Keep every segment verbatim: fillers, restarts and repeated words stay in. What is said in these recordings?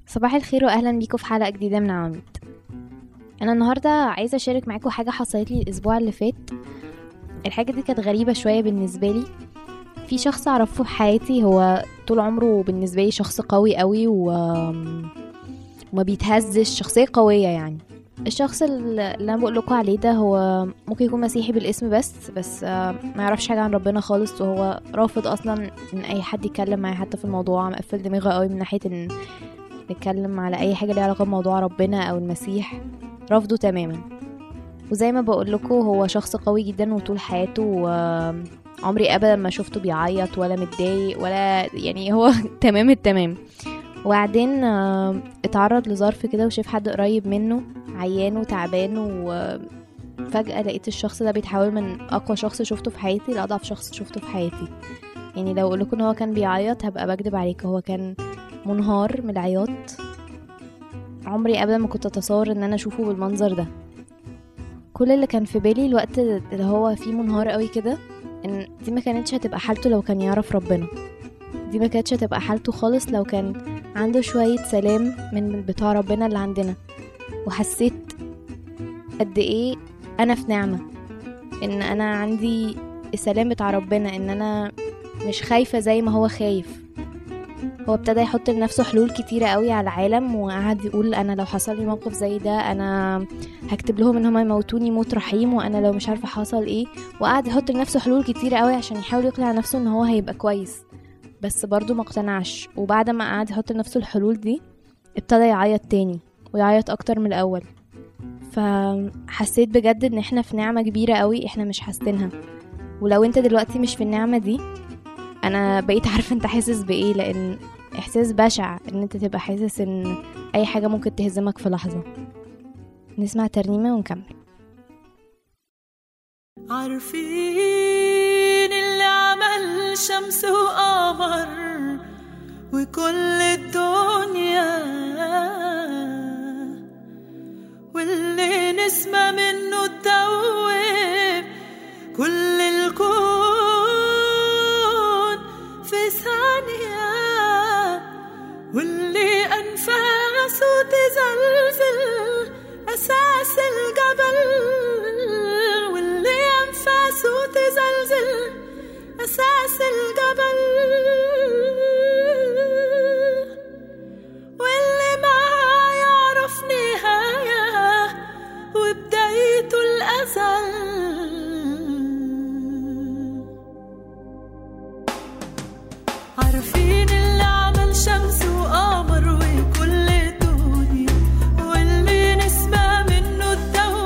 صباح الخير واهلا بيكم في حلقه جديده من عواميد. انا النهارده عايزه اشارك معاكم حاجه حصلت لي الاسبوع اللي فات. الحاجه دي كانت غريبه شويه بالنسبه لي. في شخص اعرفه في حياتي، هو طول عمره بالنسبه لي شخص قوي قوي و... وما بيتهزش، شخصيه قويه يعني. الشخص اللي انا بقول لكم عليه ده هو ممكن يكون مسيحي بالاسم بس بس ما يعرفش حاجه عن ربنا خالص، وهو رافض اصلا ان اي حد يتكلم معاه حتى في الموضوع، مقفل دماغه قوي من ناحيه ان نتكلم على اي حاجه ليها علاقه بموضوع ربنا او المسيح، رفضه تماما. وزي ما بقول لكم هو شخص قوي جدا، وطول حياته عمري ابدا ما شفته بيعيط ولا متضايق ولا يعني هو تمام التمام. وبعدين اتعرض لظرف كده وشاف حد قريب منه عيان وتعبان، وفجأة لقيت الشخص ده بيتحول من اقوى شخص شفته في حياتي لاضعف شخص شفته في حياتي. يعني لو اقول لكم ان هو كان بيعيط هبقى بكدب عليك، هو كان منهار من العياط. عمري ابدا ما كنت اتصور ان انا اشوفه بالمنظر ده. كل اللي كان في بالي الوقت اللي هو فيه منهار قوي كده ان دي ما كانتش هتبقى حالته لو كان يعرف ربنا، دي ما كانتش هتبقى حالته خالص لو كان عنده شوية سلام من بتاع ربنا اللي عندنا. وحسيت قد ايه انا في نعمة ان انا عندي السلام بتاع ربنا، ان انا مش خايفة زي ما هو خايف. هو ابتدى يحط لنفسه حلول كتيرة قوي على العالم، وقعد يقول انا لو حصل لي موقف زي ده انا هكتب لهم ان هم يموتوني موت رحيم، وانا لو مش عارفة حصل ايه. وقعد يحط لنفسه حلول كتيرة قوي عشان يحاول يقنع نفسه ان هو هيبقى كويس، بس برضو ما اقتنعش. وبعد ما قعد يحط لنفسه الحلول دي ابتدى يعيط تاني ويعيط اكتر من الاول. فحسيت بجد ان احنا في نعمة كبيرة قوي احنا مش حاسينها. ولو انت دلوقتي مش في النعمة دي انا بقيت عارفة انت حاسس بايه، لان احساس بشع ان انت تبقى حاسس ان اي حاجة ممكن تهزمك في لحظة. نسمع ترنيمة ونكمل. عارفين اللي عمل شمس وقمر وكل الدنيا، واللي نسمع منه تدوب كل الكون في ثانية، واللي أنفاسه تزلزل أساس الجبل، واللي أنفاسه تزلزل أساس الجبل، واللي ما يعرف نهاية وبدايته الأزل. عارفين اللي عمل شمس وقمر وكل الدنيا، واللي نسمع منه الدنيا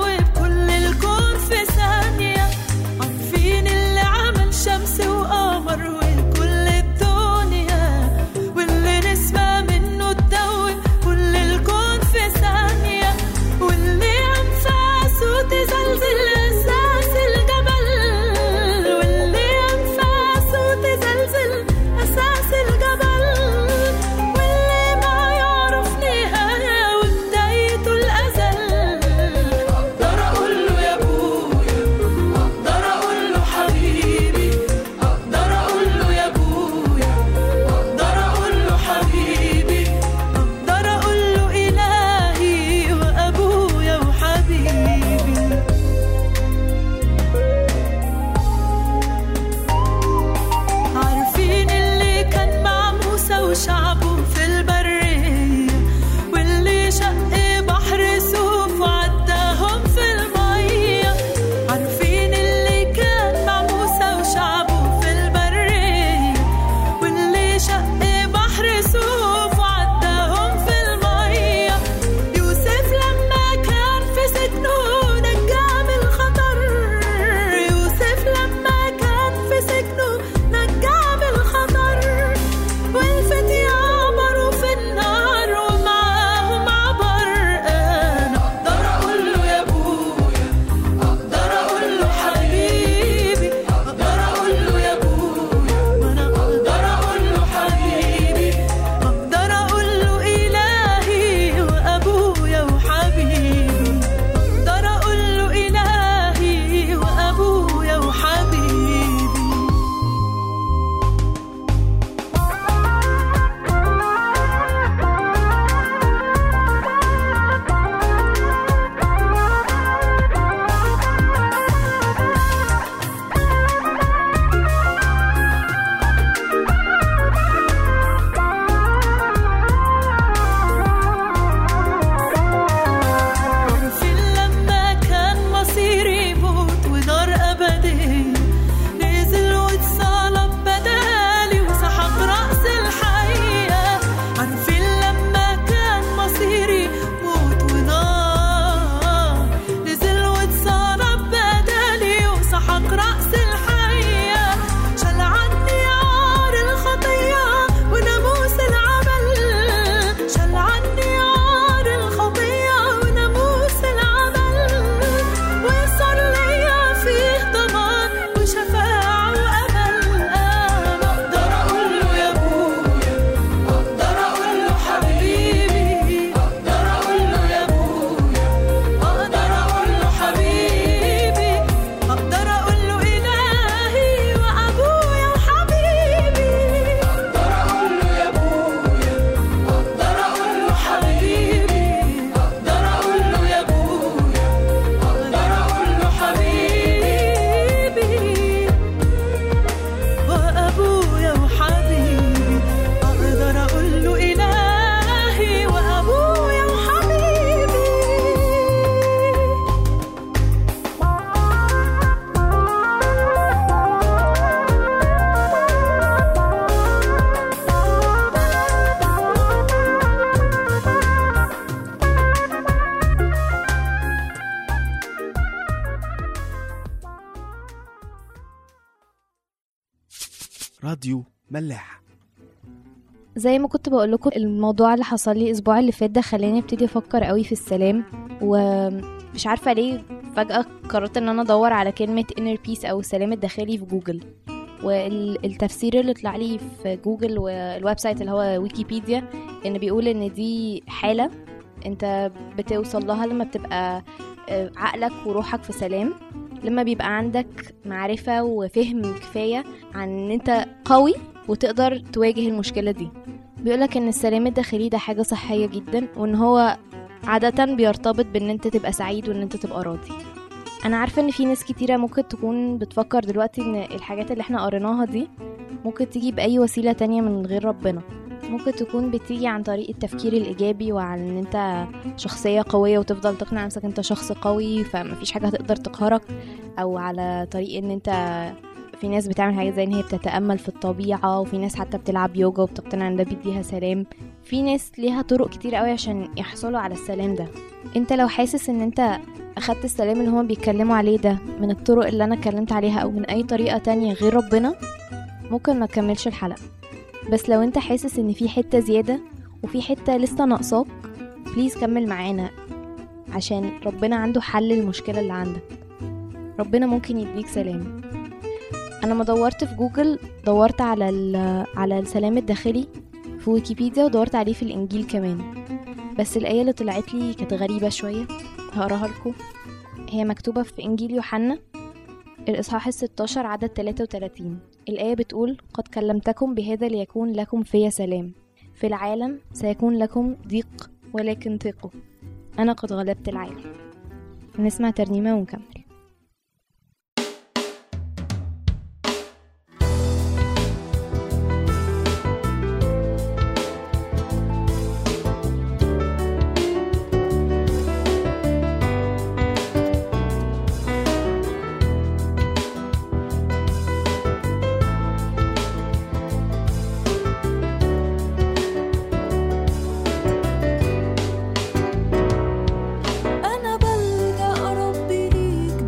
راديو ملاح. زي ما كنت بقول لكم، الموضوع اللي حصل لي الاسبوع اللي فات ده خلاني ابتدي افكر قوي في السلام، ومش عارفه ليه فجاه قررت ان انا ادور على كلمه inner peace او السلام الداخلي في جوجل. والتفسير اللي طلع لي في جوجل والويب سايت اللي هو ويكيبيديا ان بيقول ان دي حاله انت بتوصل لها لما بتبقى عقلك وروحك في سلام، لما بيبقى عندك معرفة وفهم كفاية عن ان انت قوي وتقدر تواجه المشكلة دي. بيقولك ان السلام الداخلي ده حاجة صحية جدا، وان هو عادة بيرتبط بان انت تبقى سعيد وان انت تبقى راضي. انا عارفة ان في ناس كتيرة ممكن تكون بتفكر دلوقتي ان الحاجات اللي احنا قريناها دي ممكن تيجي بأي وسيلة تانية من غير ربنا، ممكن تكون بتيجي عن طريق التفكير الإيجابي وعن ان انت شخصية قوية وتفضل تقنع نفسك انت شخص قوي فمفيش حاجة هتقدر تقهرك، او على طريق ان انت في ناس بتعمل حاجات زي ان هي بتتأمل في الطبيعة، وفي ناس حتى بتلعب يوجا وبتقتنع ان ده بيديها سلام. في ناس ليها طرق كتير قوي عشان يحصلوا على السلام ده. انت لو حاسس ان انت اخدت السلام اللي هما بيتكلموا عليه ده من الطرق اللي انا اتكلمت عليها او من اي طريقة تانية غير ربنا، ممكن ما تكملش الحلقة. بس لو انت حاسس ان في حتة زيادة وفي حتة لسه ناقصاك، بليز كمل معانا، عشان ربنا عنده حل المشكلة اللي عندك. ربنا ممكن يديك سلام. انا ما دورت في جوجل، دورت على على السلام الداخلي في ويكيبيديا، ودورت عليه في الانجيل كمان، بس الايه اللي طلعت لي كانت غريبة شوية، هقراها لكم. هي مكتوبة في انجيل يوحنا الاصحاح الستاشر عدد ثلاثة وثلاثين. الآية بتقول: قد كلمتكم بهذا ليكون لكم في سلام، في العالم سيكون لكم ضيق ولكن ثقوا، أنا قد غلبت العالم. نسمع ترنيمة ونكمل. أنا بلجأ ربي ليك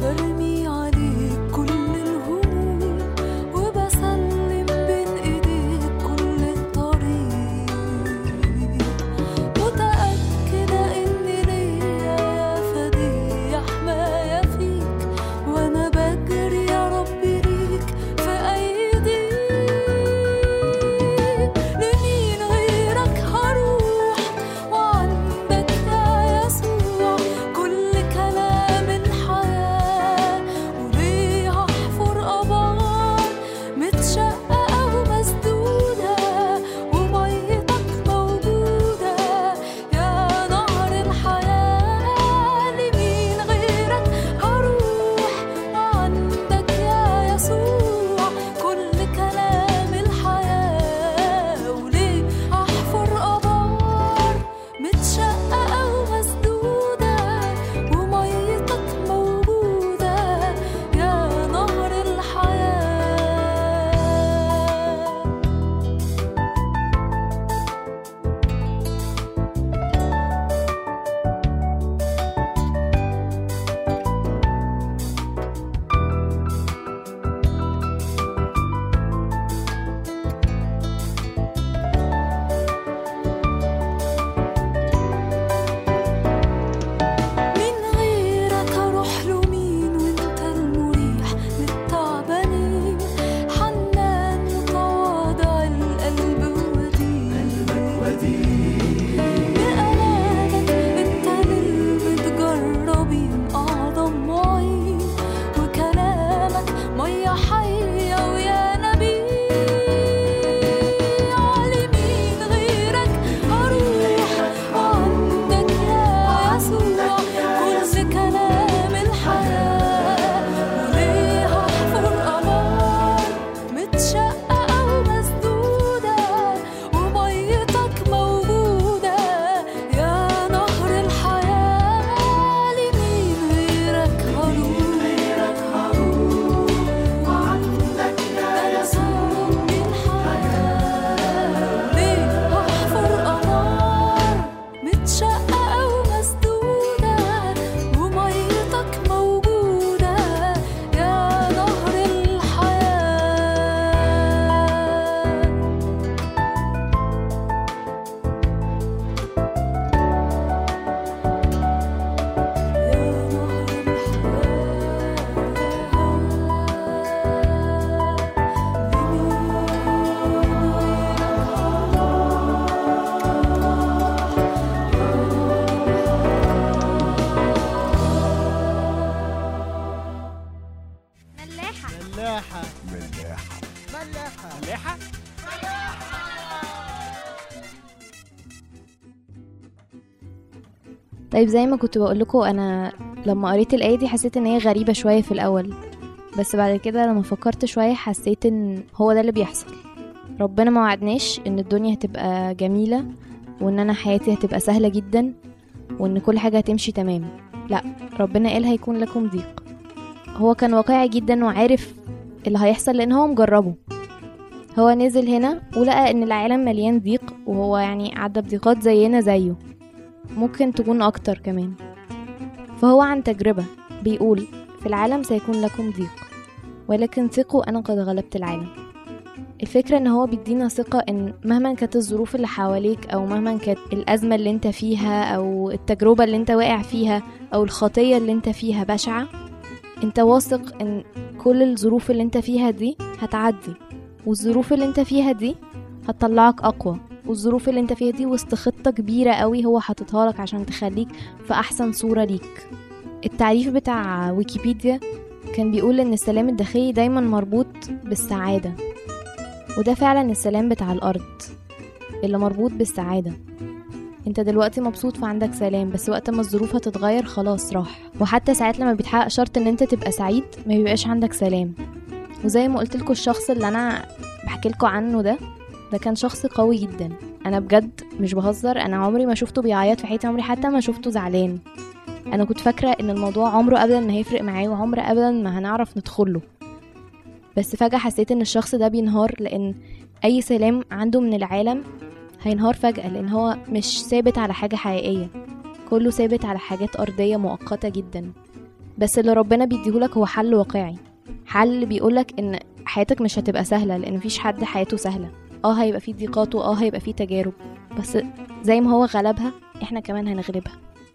طيب زي ما كنت بقول لكم، انا لما قريت الايه دي حسيت ان هي غريبه شويه في الاول، بس بعد كده لما فكرت شويه حسيت ان هو ده اللي بيحصل. ربنا ما وعدناش ان الدنيا هتبقى جميله وان انا حياتي هتبقى سهله جدا وان كل حاجه هتمشي تمام. لا، ربنا قال هيكون لكم ضيق. هو كان واقعي جدا وعارف اللي هيحصل لان هو مجربه. هو نزل هنا ولقى ان العالم مليان ضيق، وهو يعني عدى بضيقات زينا زيه، ممكن تكون اكتر كمان. فهو عن تجربة بيقول في العالم سيكون لكم ضيق ولكن ثقوا انا قد غلبت العالم. الفكرة ان هو بيدينا ثقة ان مهما كانت الظروف اللي حواليك، او مهما كانت الازمة اللي انت فيها، او التجربة اللي انت واقع فيها، او الخطية اللي انت فيها بشعة، انت واثق ان كل الظروف اللي انت فيها دي هتعدي، والظروف اللي انت فيها دي هتطلعك اقوى، والظروف اللي انت فيها دي وسط خطة كبيرة قوي هو حاططها لك عشان تخليك في احسن صورة ليك. التعريف بتاع ويكيبيديا كان بيقول ان السلام الداخلي دايما مربوط بالسعادة، وده فعلا السلام بتاع الارض اللي مربوط بالسعادة. انت دلوقتي مبسوط فعندك سلام، بس وقت ما الظروف هتتغير خلاص راح. وحتى ساعات لما بيتحقق شرط ان انت تبقى سعيد ما بيبقاش عندك سلام. وزي ما قلت لكم الشخص اللي انا بحكي لكم عنه ده ده كان شخص قوي جدا. انا بجد مش بهزر، انا عمري ما شفته بيعيط في حياتي، عمري حتى ما شفته زعلان. انا كنت فاكره ان الموضوع عمره ابدا ما هيفرق معاه، وعمره ابدا ما هنعرف ندخله. بس فجاه حسيت ان الشخص ده بينهار، لان اي سلام عنده من العالم هينهار فجاه، لان هو مش ثابت على حاجه حقيقيه، كله ثابت على حاجات ارضيه مؤقته جدا. بس اللي ربنا بيديهولك هو حل واقعي، حل بيقولك ان حياتك مش هتبقى سهله، لان مفيش حد حياته سهله. اه هيبقى فيه ضيقات، واه هيبقى فيه تجارب، بس زي ما هو غلبها احنا كمان هنغلبها.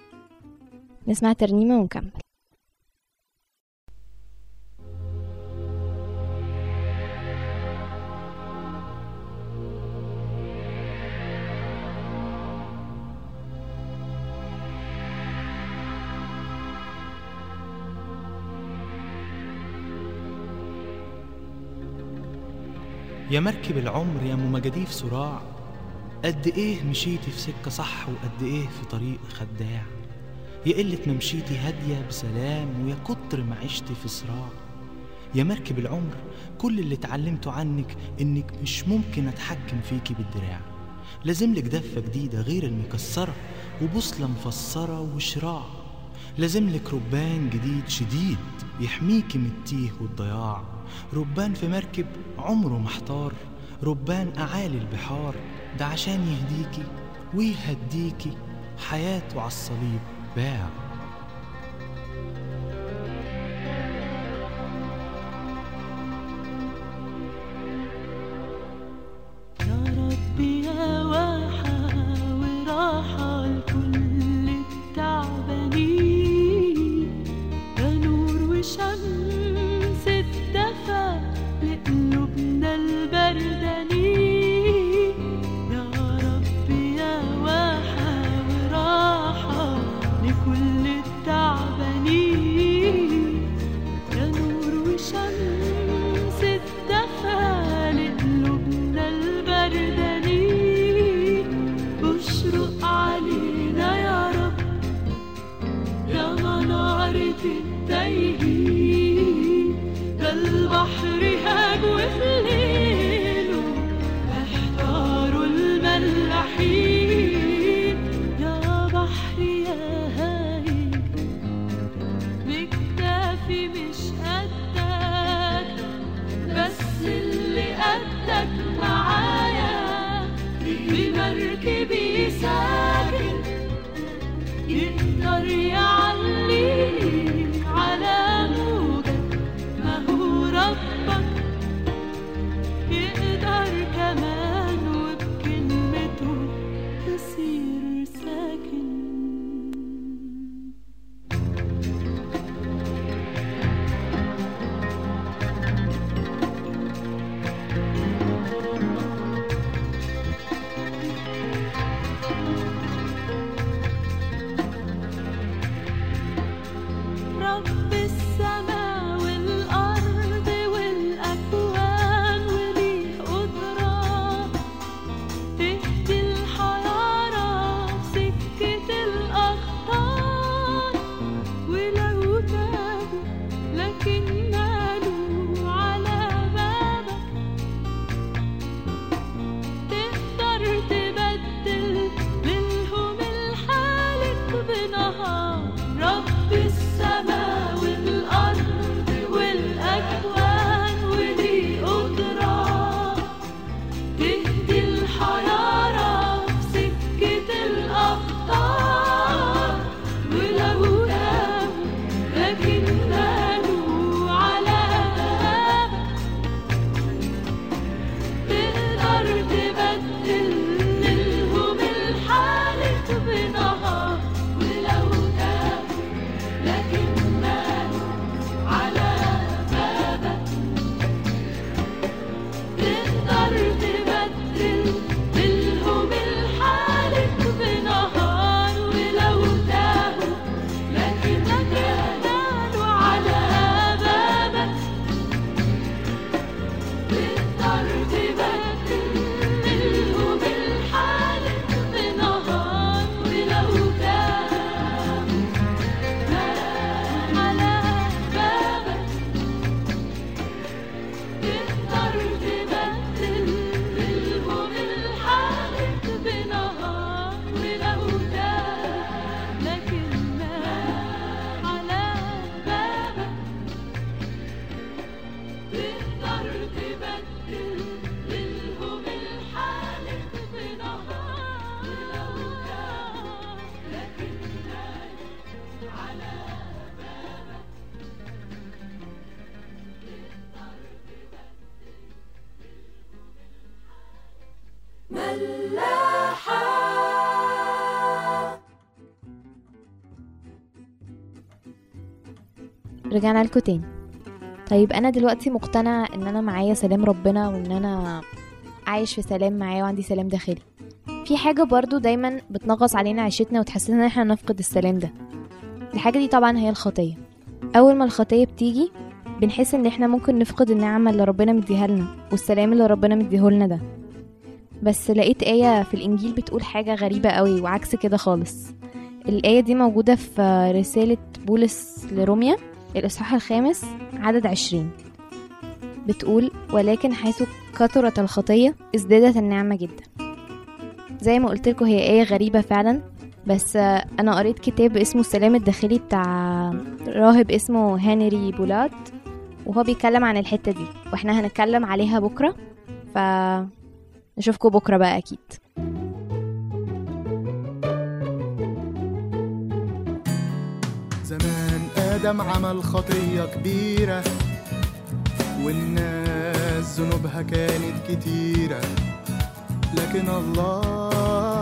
نسمع ترنيمه ونكمل. يا مركب العمر يا مجاديف صراع، قد ايه مشيتي في سكة صح وقد ايه في طريق خداع. يا قلة ما مشيتي هادية بسلام ويا كتر ما عشتي في صراع. يا مركب العمر كل اللي اتعلمته عنك انك مش ممكن اتحكم فيكي بالدراع. لازملك دفة جديدة غير المكسرة وبوصلة مفسرة وشراع. لازملك ربان جديد شديد يحميكي من التيه والضياع. ربان في مركب عمره محتار، ربان أعالي البحار، ده عشان يهديكي ويهديكي حياته عالصليب باع. يا ربي يا واحة وراحة لكل التعبانين، يا نور وشمس الدفا لقلوبنا البردانين. يا ربي يا واحة وراحة لكل التعبانين، يا نور وشمس الدفا لقلوبنا البردانين. اشرق علينا يا رب يا منارة التايهين، ده البحر هاج وفي ليله احتاروا الملاحين. يا بحر يا هايل بكتافي مش قدك، بس اللي قدك معايا بمركبي ساكن، يقدر يعليني على موجك، ما هو ربك رجعنا لكم تاني. طيب انا دلوقتي مقتنع ان انا معايا سلام ربنا وان انا عايش في سلام معايا وعندي سلام داخلي. في حاجة برضو دايما بتنغص علينا عيشتنا وتحسسنا ان احنا نفقد السلام ده. الحاجة دي طبعا هي الخطية. اول ما الخطية بتيجي بنحس ان احنا ممكن نفقد النعمة اللي ربنا مديها لنا والسلام اللي ربنا مديه لنا ده. بس لقيت آية في الانجيل بتقول حاجة غريبة قوي وعكس كده خالص. الآية دي موجودة في رسالة بولس لروميا الإصحاح الخامس عدد عشرين. بتقول ولكن حيث كثرت الخطية ازدادت النعمة جدا. زي ما قلت لكم هي آية غريبة فعلا، بس أنا قريت كتاب اسمه السلام الداخلي بتاع راهب اسمه هنري بولات، وهو بيتكلم عن الحتة دي واحنا هنتكلم عليها بكرة، فنشوفكم بكرة بقى أكيد. زمان آدم عمل خطية كبيرة والناس ذنوبها كانت كتيرة، لكن الله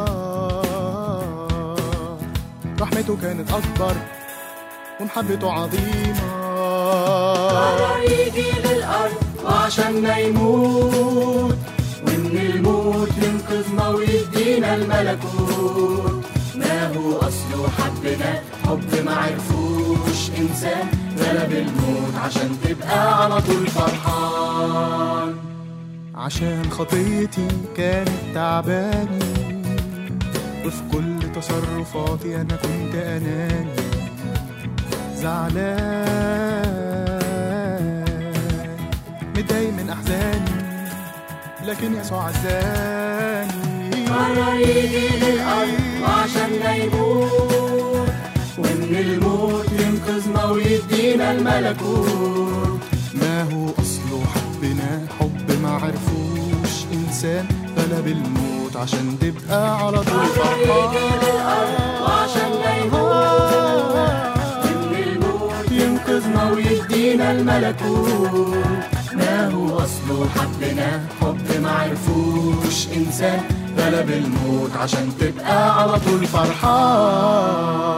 رحمته كانت أكبر ومحبته عظيمة. قرر يجي للأرض وعشاننا يموت، ومن الموت ينقذنا ويدينا الملكوت. ما هو أصله حبنا حب ما عرفوش إنسان، غلب الموت عشان تبقى على طول فرحان. عشان خطيتي كانت تعباني وفي كل تصرفاتي أنا كنت أناني زعلان متضايق من أحزاني، لكن يسوع عزاني. قرر يجي للأرض وعشاننا يموت، ومن الموت ينقذنا ويدينا الملكوت. ما هو أصله حبنا حب ما عرفوش إنسان، غلب الموت عشان تبقى على طول فرحان. يجي للأرض وعشاننا يموت، ومن الموت ينقذنا ويدينا الملكوت. ما هو أصله حبنا حب ما عرفوش إنسان، غلب الموت عشان تبقى على طول فرحان.